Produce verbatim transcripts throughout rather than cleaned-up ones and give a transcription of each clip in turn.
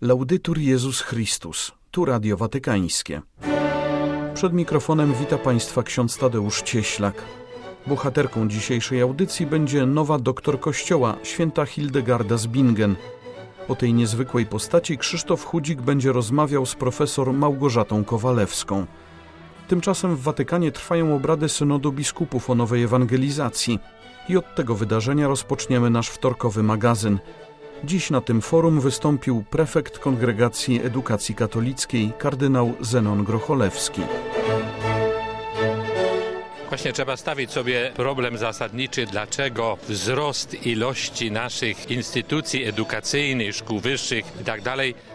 Laudetur Jezus Chrystus, tu Radio Watykańskie. Przed mikrofonem wita Państwa ksiądz Tadeusz Cieślak. Bohaterką dzisiejszej audycji będzie nowa doktor Kościoła, święta Hildegarda z Bingen. O tej niezwykłej postaci Krzysztof Chudzik będzie rozmawiał z profesor Małgorzatą Kowalewską. Tymczasem w Watykanie trwają obrady Synodu Biskupów o nowej ewangelizacji i od tego wydarzenia rozpoczniemy nasz wtorkowy magazyn. Dziś na tym forum wystąpił prefekt Kongregacji Edukacji Katolickiej kardynał Zenon Grocholewski. Właśnie trzeba stawić sobie problem zasadniczy, dlaczego wzrost ilości naszych instytucji edukacyjnych, szkół wyższych itd.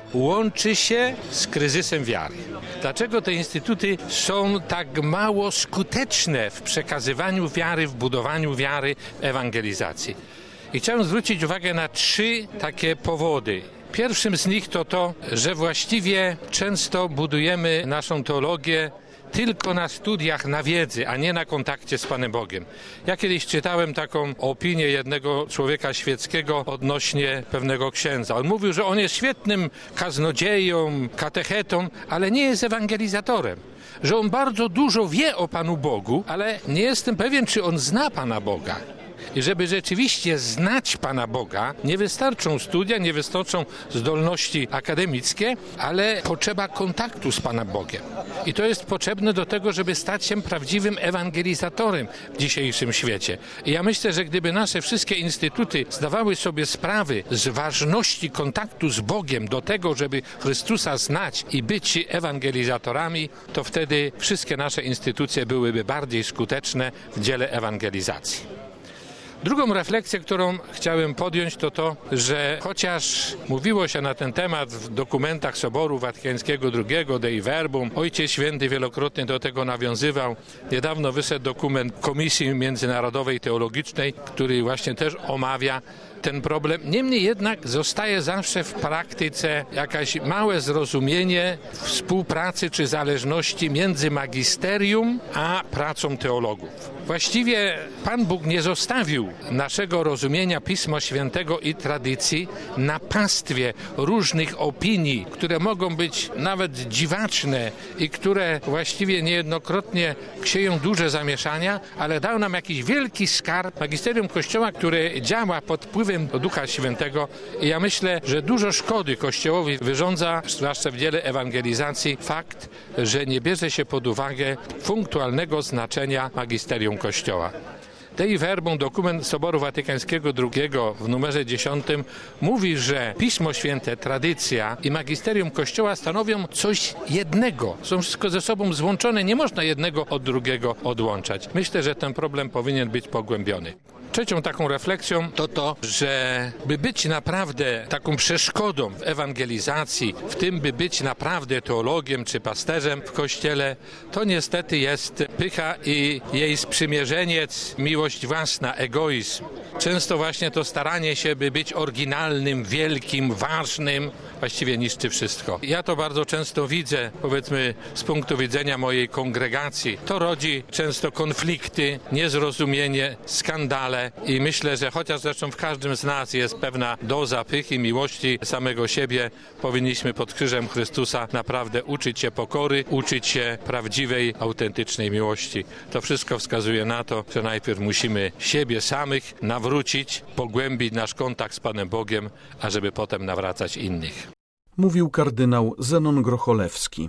łączy się z kryzysem wiary. Dlaczego te instytuty są tak mało skuteczne w przekazywaniu wiary, w budowaniu wiary, w ewangelizacji? I chciałem zwrócić uwagę na trzy takie powody. Pierwszym z nich to to, że właściwie często budujemy naszą teologię tylko na studiach, na wiedzy, a nie na kontakcie z Panem Bogiem. Ja kiedyś czytałem taką opinię jednego człowieka świeckiego odnośnie pewnego księdza. On mówił, że on jest świetnym kaznodzieją, katechetą, ale nie jest ewangelizatorem. Że on bardzo dużo wie o Panu Bogu, ale nie jestem pewien, czy on zna Pana Boga. I żeby rzeczywiście znać Pana Boga, nie wystarczą studia, nie wystarczą zdolności akademickie, ale potrzeba kontaktu z Panem Bogiem. I to jest potrzebne do tego, żeby stać się prawdziwym ewangelizatorem w dzisiejszym świecie. I ja myślę, że gdyby nasze wszystkie instytuty zdawały sobie sprawy z ważności kontaktu z Bogiem do tego, żeby Chrystusa znać i być ewangelizatorami, to wtedy wszystkie nasze instytucje byłyby bardziej skuteczne w dziele ewangelizacji. Drugą refleksję, którą chciałem podjąć, to to, że chociaż mówiło się na ten temat w dokumentach Soboru Watykańskiego drugiego, Dei Verbum, Ojciec Święty wielokrotnie do tego nawiązywał. Niedawno wyszedł dokument Komisji Międzynarodowej Teologicznej, który właśnie też omawia ten problem. Niemniej jednak zostaje zawsze w praktyce jakieś małe zrozumienie współpracy czy zależności między magisterium a pracą teologów. Właściwie Pan Bóg nie zostawił naszego rozumienia Pisma Świętego i tradycji na pastwie różnych opinii, które mogą być nawet dziwaczne i które właściwie niejednokrotnie sieją duże zamieszania, ale dał nam jakiś wielki skarb magisterium Kościoła, które działa pod wpływem Ducha Świętego i ja myślę, że dużo szkody Kościołowi wyrządza, zwłaszcza w dziele ewangelizacji, fakt, że nie bierze się pod uwagę punktualnego znaczenia magisterium Kościoła. Dei Verbum, dokument Soboru Watykańskiego drugiego w numerze dziesiątym mówi, że Pismo Święte, tradycja i magisterium Kościoła stanowią coś jednego. Są wszystko ze sobą złączone, nie można jednego od drugiego odłączać. Myślę, że ten problem powinien być pogłębiony. Trzecią taką refleksją to to, że by być naprawdę taką przeszkodą w ewangelizacji, w tym by być naprawdę teologiem czy pasterzem w Kościele, to niestety jest pycha i jej sprzymierzeniec, miłość własna, egoizm. Często właśnie to staranie się, by być oryginalnym, wielkim, ważnym, właściwie niszczy wszystko. Ja to bardzo często widzę, powiedzmy, z punktu widzenia mojej kongregacji. To rodzi często konflikty, niezrozumienie, skandale i myślę, że chociaż zresztą w każdym z nas jest pewna doza pychy, miłości samego siebie, powinniśmy pod krzyżem Chrystusa naprawdę uczyć się pokory, uczyć się prawdziwej, autentycznej miłości. To wszystko wskazuje na to, że najpierw musimy siebie samych nawrócić, pogłębić nasz kontakt z Panem Bogiem, ażeby potem nawracać innych. Mówił kardynał Zenon Grocholewski.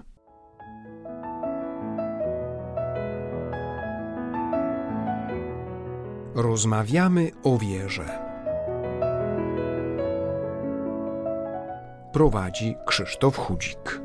Rozmawiamy o wierze. Prowadzi Krzysztof Chudzik.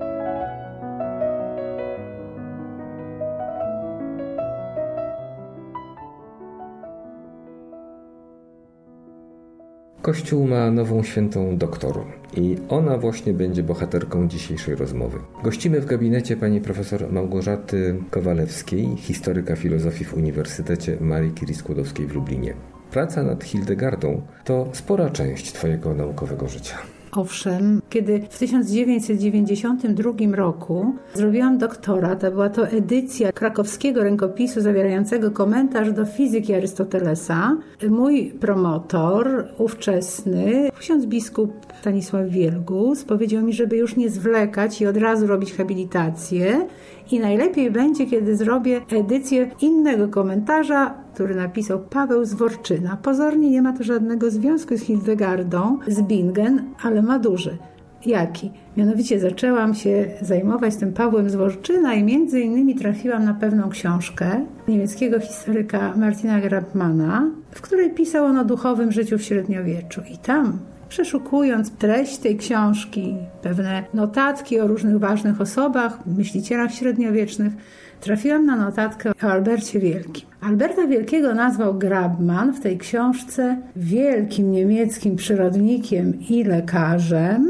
Kościół ma nową świętą doktor i ona właśnie będzie bohaterką dzisiejszej rozmowy. Gościmy w gabinecie pani profesor Małgorzaty Kowalewskiej, historyka filozofii w Uniwersytecie Marii Curie Skłodowskiej w Lublinie. Praca nad Hildegardą to spora część twojego naukowego życia. Owszem, kiedy w tysiąc dziewięćset dziewięćdziesiątym drugim roku zrobiłam doktorat, a była to edycja krakowskiego rękopisu zawierającego komentarz do fizyki Arystotelesa, mój promotor, ówczesny, ksiądz biskup Stanisław Wielgus, powiedział mi, żeby już nie zwlekać i od razu robić habilitację i najlepiej będzie, kiedy zrobię edycję innego komentarza, który napisał Paweł Zworczyna. Pozornie nie ma to żadnego związku z Hildegardą z Bingen, ale ma duży. Jaki? Mianowicie zaczęłam się zajmować tym Pawłem Zworczyna i między innymi trafiłam na pewną książkę niemieckiego historyka Martina Grabmana, w której pisał on o duchowym życiu w średniowieczu. I tam, przeszukując treść tej książki, pewne notatki o różnych ważnych osobach, myślicielach średniowiecznych, trafiłam na notatkę o Albercie Wielkim. Alberta Wielkiego nazwał Grabman w tej książce wielkim niemieckim przyrodnikiem i lekarzem,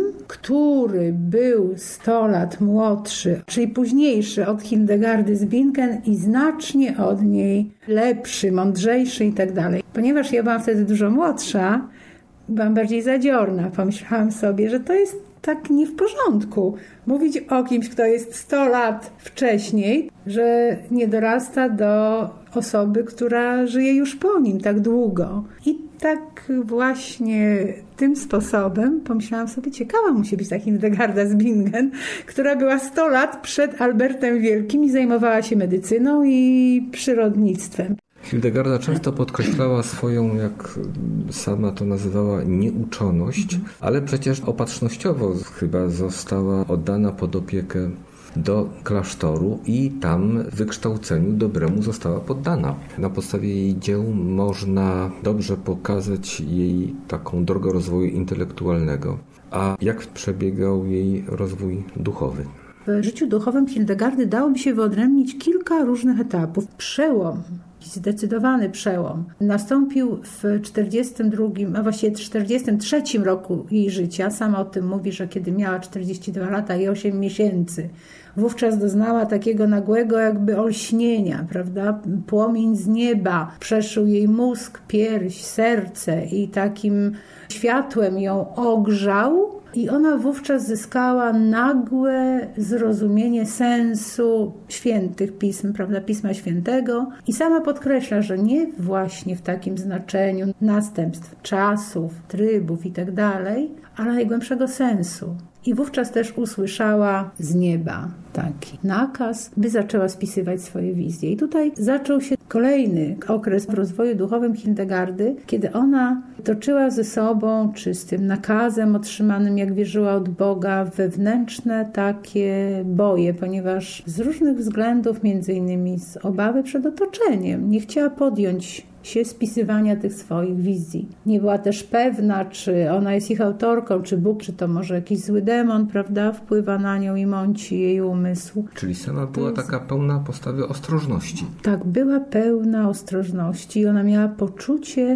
który był sto lat młodszy, czyli późniejszy od Hildegardy z Bingen i znacznie od niej lepszy, mądrzejszy i tak dalej. Ponieważ ja byłam wtedy dużo młodsza, byłam bardziej zadziorna. Pomyślałam sobie, że to jest tak nie w porządku. Mówić o kimś, kto jest sto lat wcześniej, że nie dorasta do osoby, która żyje już po nim tak długo. I tak właśnie tym sposobem pomyślałam sobie, ciekawa musi być ta Hildegarda z Bingen, która była sto lat przed Albertem Wielkim i zajmowała się medycyną i przyrodnictwem. Hildegarda często podkreślała swoją, jak sama to nazywała, nieuczoność, ale przecież opatrznościowo chyba została oddana pod opiekę do klasztoru i tam wykształceniu dobremu została poddana. Na podstawie jej dzieł można dobrze pokazać jej taką drogę rozwoju intelektualnego. A jak przebiegał jej rozwój duchowy? W życiu duchowym Hildegardy dałoby się wyodrębnić kilka różnych etapów. Przełom, zdecydowany przełom, nastąpił w czterdziestym drugim, a właściwie czterdziestym trzecim roku jej życia. Sama o tym mówi, że kiedy miała czterdzieści dwa lata i osiem miesięcy, wówczas doznała takiego nagłego jakby olśnienia, prawda? Płomień z nieba przeszył jej mózg, pierś, serce i takim światłem ją ogrzał. I ona wówczas zyskała nagłe zrozumienie sensu świętych pism, prawda, Pisma Świętego. I sama podkreśla, że nie właśnie w takim znaczeniu następstw, czasów, trybów i tak dalej, ale najgłębszego sensu. I wówczas też usłyszała z nieba taki nakaz, by zaczęła spisywać swoje wizje. I tutaj zaczął się kolejny okres w rozwoju duchowym Hildegardy, kiedy ona toczyła ze sobą, czy z tym nakazem otrzymanym, jak wierzyła od Boga, wewnętrzne takie boje, ponieważ z różnych względów, między innymi z obawy przed otoczeniem, nie chciała podjąć się spisywania tych swoich wizji. Nie była też pewna, czy ona jest ich autorką, czy Bóg, czy to może jakiś zły demon, prawda, wpływa na nią i mąci jej umysł. Czyli sama była taka pełna postawy ostrożności. Tak, była pełna ostrożności i ona miała poczucie,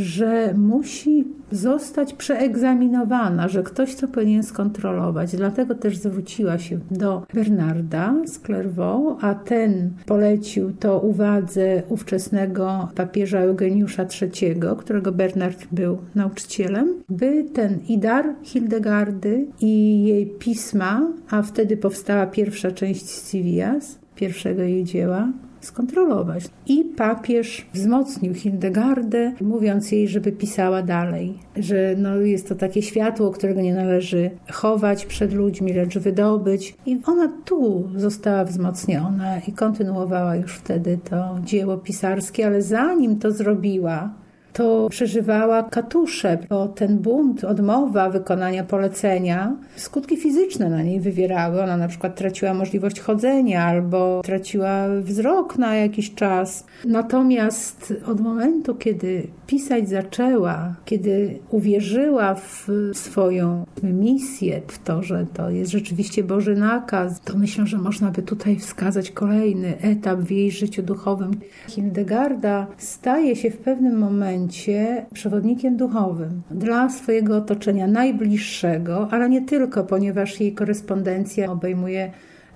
że musi zostać przeegzaminowana, że ktoś to powinien skontrolować. Dlatego też zwróciła się do Bernarda z Clairvaux, a ten polecił to uwadze ówczesnego papieża Eugeniusza trzeciego, którego Bernard był nauczycielem, by ten i dar Hildegardy i jej pisma, a wtedy powstała pierwsza część Scivias, pierwszego jej dzieła, skontrolować. I papież wzmocnił Hildegardę, mówiąc jej, żeby pisała dalej, że no jest to takie światło, którego nie należy chować przed ludźmi, lecz wydobyć. I ona tu została wzmocniona i kontynuowała już wtedy to dzieło pisarskie, ale zanim to zrobiła, to przeżywała katusze, bo ten bunt, odmowa wykonania polecenia, skutki fizyczne na niej wywierały. Ona na przykład traciła możliwość chodzenia albo traciła wzrok na jakiś czas. Natomiast od momentu, kiedy pisać zaczęła, kiedy uwierzyła w swoją misję, w to, że to jest rzeczywiście Boży nakaz, to myślę, że można by tutaj wskazać kolejny etap w jej życiu duchowym. Hildegarda staje się w pewnym momencie przewodnikiem duchowym dla swojego otoczenia najbliższego, ale nie tylko, ponieważ jej korespondencja obejmuje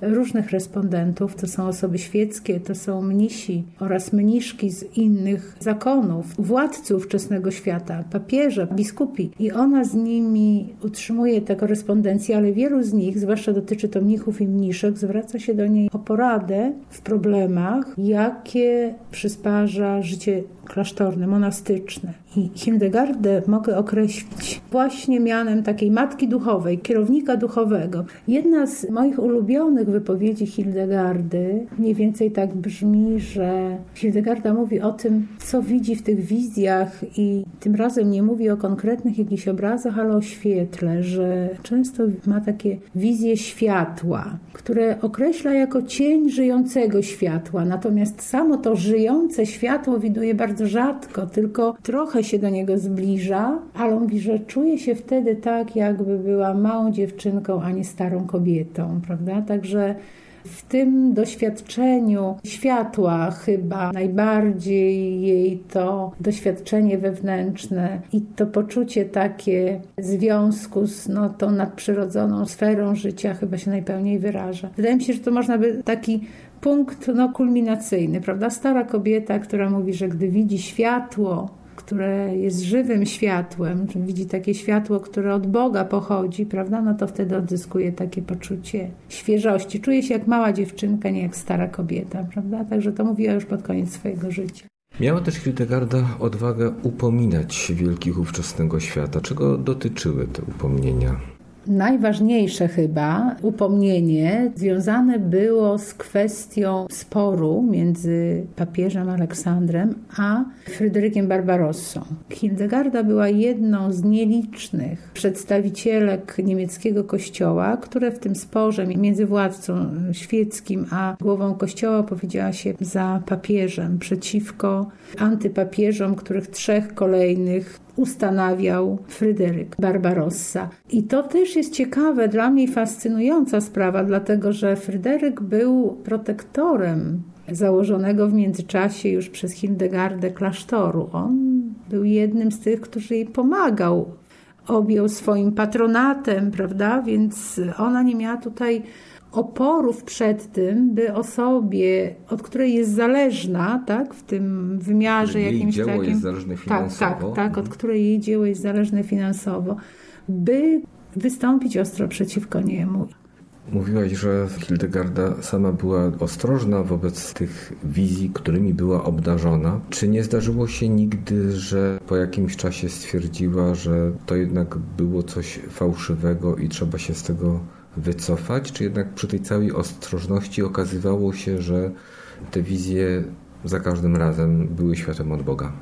różnych respondentów. To są osoby świeckie, to są mnisi oraz mniszki z innych zakonów, władców ówczesnego świata, papieże, biskupi. I ona z nimi utrzymuje tę korespondencję, ale wielu z nich, zwłaszcza dotyczy to mnichów i mniszek, zwraca się do niej o poradę w problemach, jakie przysparza życie klasztorne, monastyczne. I Hildegardę mogę określić właśnie mianem takiej matki duchowej, kierownika duchowego. Jedna z moich ulubionych wypowiedzi Hildegardy mniej więcej tak brzmi, że Hildegarda mówi o tym, co widzi w tych wizjach i tym razem nie mówi o konkretnych jakichś obrazach, ale o świetle, że często ma takie wizje światła, które określa jako cień żyjącego światła. Natomiast samo to żyjące światło widuje bardzo rzadko, tylko trochę się do niego zbliża, ale on mówi, że czuje się wtedy tak, jakby była małą dziewczynką, a nie starą kobietą, prawda? Także w tym doświadczeniu światła chyba najbardziej jej to doświadczenie wewnętrzne i to poczucie takie związku z no, tą nadprzyrodzoną sferą życia chyba się najpełniej wyraża. Wydaje mi się, że to można by taki punkt no, kulminacyjny, prawda? Stara kobieta, która mówi, że gdy widzi światło, które jest żywym światłem, czy widzi takie światło, które od Boga pochodzi, prawda, no to wtedy odzyskuje takie poczucie świeżości. Czuje się jak mała dziewczynka, nie jak stara kobieta, prawda? Także to mówiła już pod koniec swojego życia. Miała też Hildegarda odwagę upominać wielkich ówczesnego świata. Czego dotyczyły te upomnienia? Najważniejsze chyba upomnienie związane było z kwestią sporu między papieżem Aleksandrem a Fryderykiem Barbarossą. Hildegarda była jedną z nielicznych przedstawicielek niemieckiego kościoła, które w tym sporze między władcą świeckim a głową kościoła opowiedziała się za papieżem, przeciwko antypapieżom, których trzech kolejnych ustanawiał Fryderyk Barbarossa. I to też jest ciekawe, dla mnie fascynująca sprawa, dlatego że Fryderyk był protektorem założonego w międzyczasie już przez Hildegardę klasztoru. On był jednym z tych, który jej pomagał. Objął swoim patronatem, prawda? Więc ona nie miała tutaj oporów przed tym, by osobie, od której jest zależna, tak, w tym wymiarze jej jakimś dzieło takim, jest zależne finansowo. Tak, tak, tak, od której jej dzieło jest zależne finansowo, by wystąpić ostro przeciwko niemu. Mówiłaś, że Hildegarda sama była ostrożna wobec tych wizji, którymi była obdarzona. Czy nie zdarzyło się nigdy, że po jakimś czasie stwierdziła, że to jednak było coś fałszywego i trzeba się z tego wycofać? Czy jednak przy tej całej ostrożności okazywało się, że te wizje za każdym razem były światłem od Boga?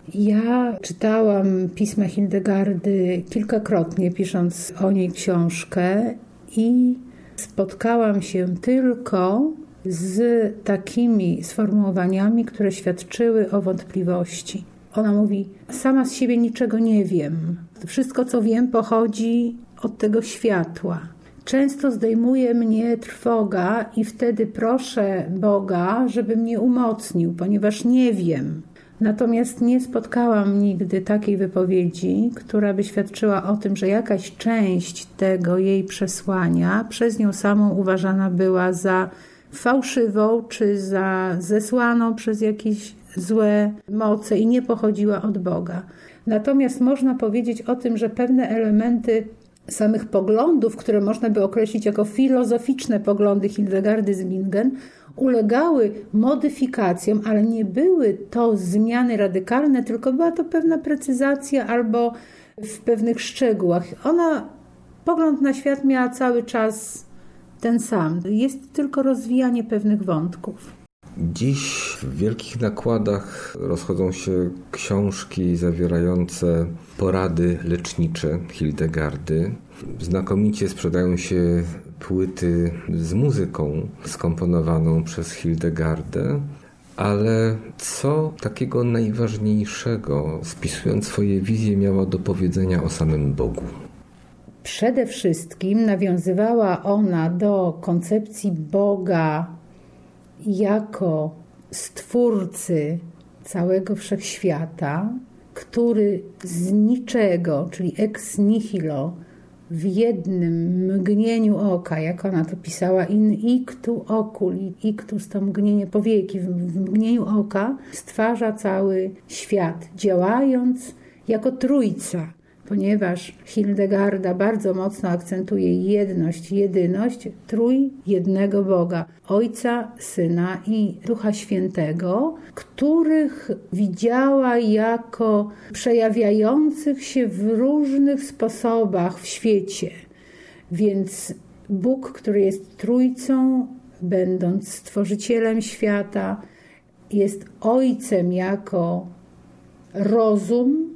Ja czytałam pisma Hildegardy kilkakrotnie, pisząc o niej książkę i spotkałam się tylko z takimi sformułowaniami, które świadczyły o wątpliwości. Ona mówi, sama z siebie niczego nie wiem. Wszystko, co wiem, pochodzi od tego światła. Często zdejmuje mnie trwoga i wtedy proszę Boga, żeby mnie umocnił, ponieważ nie wiem. Natomiast nie spotkałam nigdy takiej wypowiedzi, która by świadczyła o tym, że jakaś część tego jej przesłania przez nią samą uważana była za fałszywą czy za zesłaną przez jakieś złe moce i nie pochodziła od Boga. Natomiast można powiedzieć o tym, że pewne elementy samych poglądów, które można by określić jako filozoficzne poglądy Hildegardy z Bingen, ulegały modyfikacjom, ale nie były to zmiany radykalne, tylko była to pewna precyzacja albo w pewnych szczegółach. Ona pogląd na świat miała cały czas ten sam. Jest tylko rozwijanie pewnych wątków. Dziś w wielkich nakładach rozchodzą się książki zawierające porady lecznicze Hildegardy. Znakomicie sprzedają się płyty z muzyką skomponowaną przez Hildegardę. Ale co takiego najważniejszego, spisując swoje wizje, miała do powiedzenia o samym Bogu? Przede wszystkim nawiązywała ona do koncepcji Boga jako stwórcy całego wszechświata, który z niczego, czyli ex nihilo, w jednym mgnieniu oka, jak ona to pisała, in ictu oculi, ictus to mgnienie powieki, w mgnieniu oka stwarza cały świat, działając jako trójca, ponieważ Hildegarda bardzo mocno akcentuje jedność, jedyność trój jednego Boga, Ojca, Syna i Ducha Świętego, których widziała jako przejawiających się w różnych sposobach w świecie. Więc Bóg, który jest trójcą, będąc stworzycielem świata, jest Ojcem jako rozum,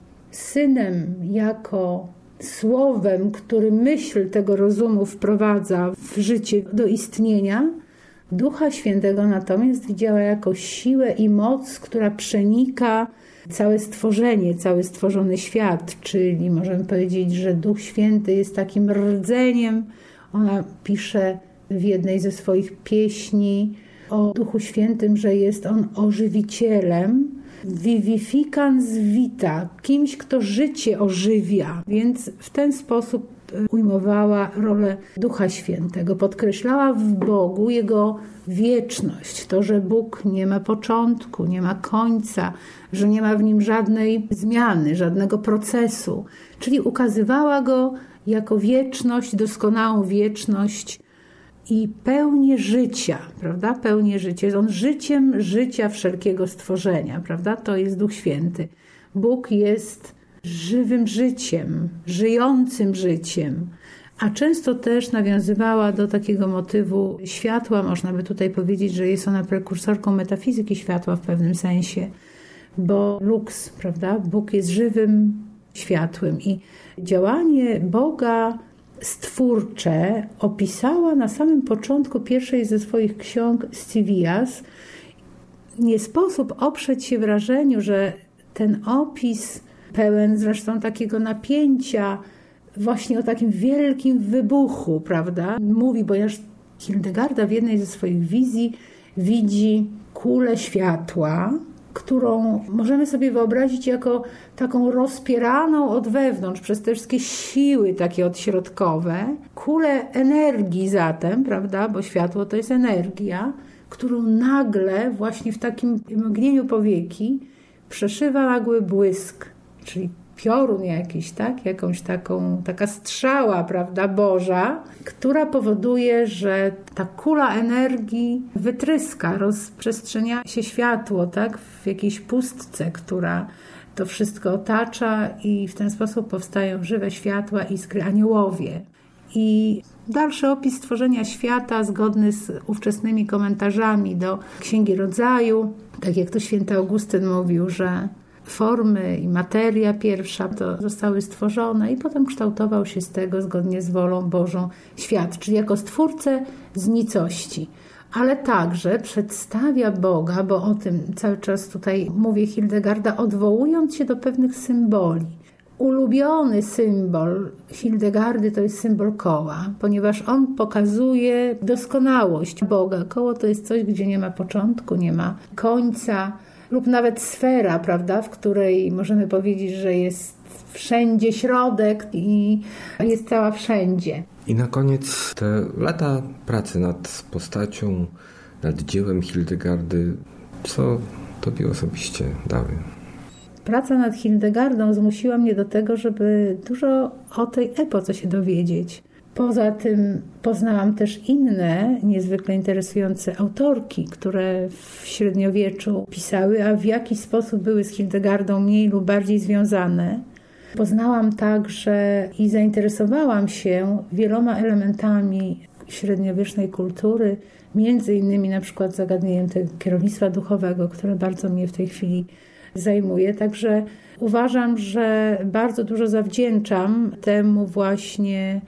Synem jako słowem, który myśl tego rozumu wprowadza w życie do istnienia, Ducha Świętego natomiast widziała jako siłę i moc, która przenika całe stworzenie, cały stworzony świat, czyli możemy powiedzieć, że Duch Święty jest takim rdzeniem. Ona pisze w jednej ze swoich pieśni o Duchu Świętym, że jest on ożywicielem, vivificans vita, kimś, kto życie ożywia. Więc w ten sposób ujmowała rolę Ducha Świętego. Podkreślała w Bogu Jego wieczność, to, że Bóg nie ma początku, nie ma końca, że nie ma w Nim żadnej zmiany, żadnego procesu. Czyli ukazywała Go jako wieczność, doskonałą wieczność i pełnię życia, prawda? Pełnię życia. Jest on życiem życia wszelkiego stworzenia, prawda? To jest Duch Święty. Bóg jest żywym życiem, żyjącym życiem, a często też nawiązywała do takiego motywu światła. Można by tutaj powiedzieć, że jest ona prekursorką metafizyki światła w pewnym sensie, bo lux, prawda? Bóg jest żywym światłem i działanie Boga stwórcze opisała na samym początku pierwszej ze swoich ksiąg Scivias. Nie sposób oprzeć się wrażeniu, że ten opis pełen zresztą takiego napięcia, właśnie o takim wielkim wybuchu, prawda? Mówi, bo Hildegarda w jednej ze swoich wizji widzi kulę światła, którą możemy sobie wyobrazić jako taką rozpieraną od wewnątrz przez te wszystkie siły takie odśrodkowe, kulę energii zatem, prawda, bo światło to jest energia, którą nagle właśnie w takim mgnieniu powieki przeszywa nagły błysk, czyli piorun jakiś, tak? Jakąś taką, taka strzała, prawda, Boża, która powoduje, że ta kula energii wytryska, rozprzestrzenia się światło, tak? W jakiejś pustce, która to wszystko otacza i w ten sposób powstają żywe światła, iskry, aniołowie. I dalszy opis stworzenia świata zgodny z ówczesnymi komentarzami do Księgi Rodzaju, tak jak to święty Augustyn mówił, że formy i materia pierwsza to zostały stworzone i potem kształtował się z tego zgodnie z wolą Bożą świat, czyli jako stwórcę z nicości. Ale także przedstawia Boga, bo o tym cały czas tutaj mówi Hildegarda, odwołując się do pewnych symboli. Ulubiony symbol Hildegardy to jest symbol koła, ponieważ on pokazuje doskonałość Boga. Koło to jest coś, gdzie nie ma początku, nie ma końca, lub nawet sfera, prawda, w której możemy powiedzieć, że jest wszędzie środek i jest cała wszędzie. I na koniec te lata pracy nad postacią, nad dziełem Hildegardy, co tobie osobiście dały? Praca nad Hildegardą zmusiła mnie do tego, żeby dużo o tej epoce się dowiedzieć. Poza tym poznałam też inne, niezwykle interesujące autorki, które w średniowieczu pisały, a w jakiś sposób były z Hildegardą mniej lub bardziej związane. Poznałam także i zainteresowałam się wieloma elementami średniowiecznej kultury, między innymi na przykład zagadnieniem tego kierownictwa duchowego, które bardzo mnie w tej chwili zajmuje. Także uważam, że bardzo dużo zawdzięczam temu właśnie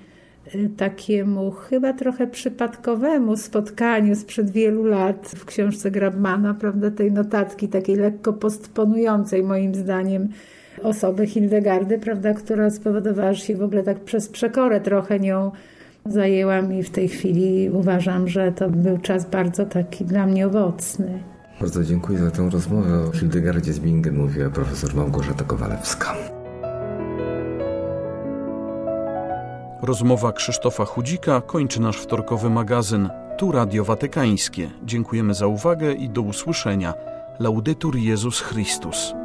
takiemu chyba trochę przypadkowemu spotkaniu sprzed wielu lat w książce Grabmana, prawda, tej notatki takiej lekko postponującej moim zdaniem osobę Hildegardy, prawda, która spowodowała, że się w ogóle tak przez przekorę trochę nią zajęłam i w tej chwili uważam, że to był czas bardzo taki dla mnie owocny. Bardzo dziękuję za tę rozmowę. O Hildegardzie z Bingen mówiła profesor Małgorzata Kowalewska. Rozmowa Krzysztofa Chudzika kończy nasz wtorkowy magazyn. Tu Radio Watykańskie. Dziękujemy za uwagę i do usłyszenia. Laudetur Jezus Chrystus.